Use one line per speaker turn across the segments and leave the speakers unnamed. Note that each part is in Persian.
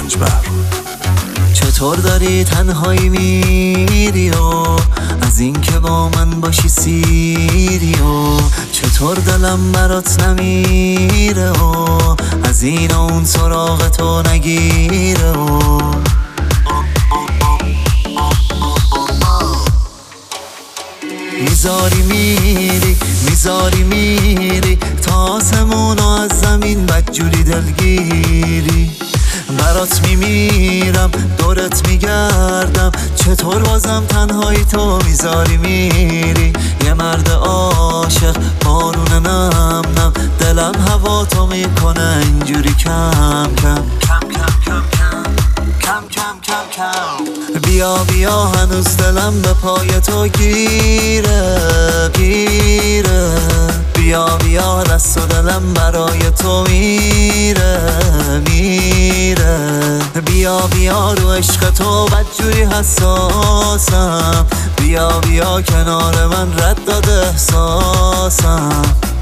گنجبر.
چطور داری تنهایی میری و از این که با من باشی سیری و چطور دلم برات نمیره و از این و اون سراغ تو نگیره و میذاری میری تا آسمون و از زمین بدجوری دلگیری. برات میمیرم دورت میگردم چطور بازم تنهایی تو میذاری میری. یه مرد عاشق بارون نم نم دلم هوا تو میکنه اینجوری کم کم کم کم کم کم کم کم کم. بیا هنوز دلم به پای تو گیره بیا دست و دلم برای تو میره بیا رو عشق تو بدجوری حساسم. بیا کنار من رد داده احساسم.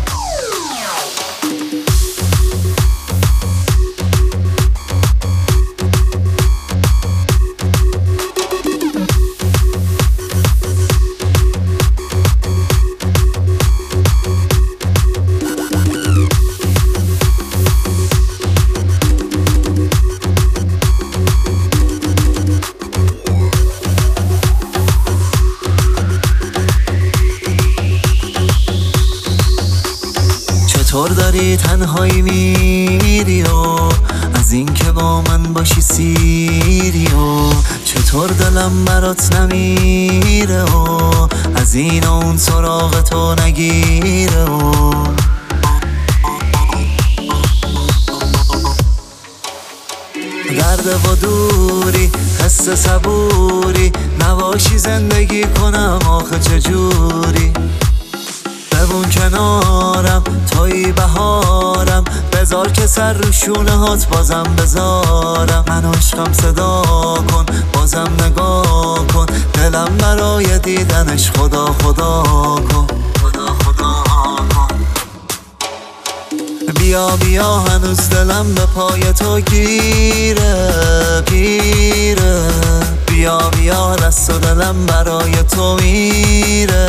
چطور داری تنهایی میری و از این که با من باشی سیری و چطور دلم برات نمیره و از این و اون سراغ تو نگیره و درد و دوری حس صبوری نباشی زندگی کنم آخه چجوری. بمون کنارم توی بهارم بذار که سر رو شونه هات بازم بذارم. من عشقم صدا کن بازم نگاه کن دلم برای دیدنش خدا خدا کن بیا هنوز دلم به پای تو گیره بیا دست و دلم برای تو میره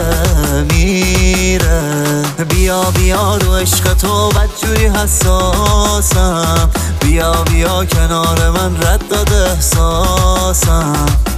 بیا رو عشق تو بدجوری حساسم. بیا کنار من رد داده احساسم.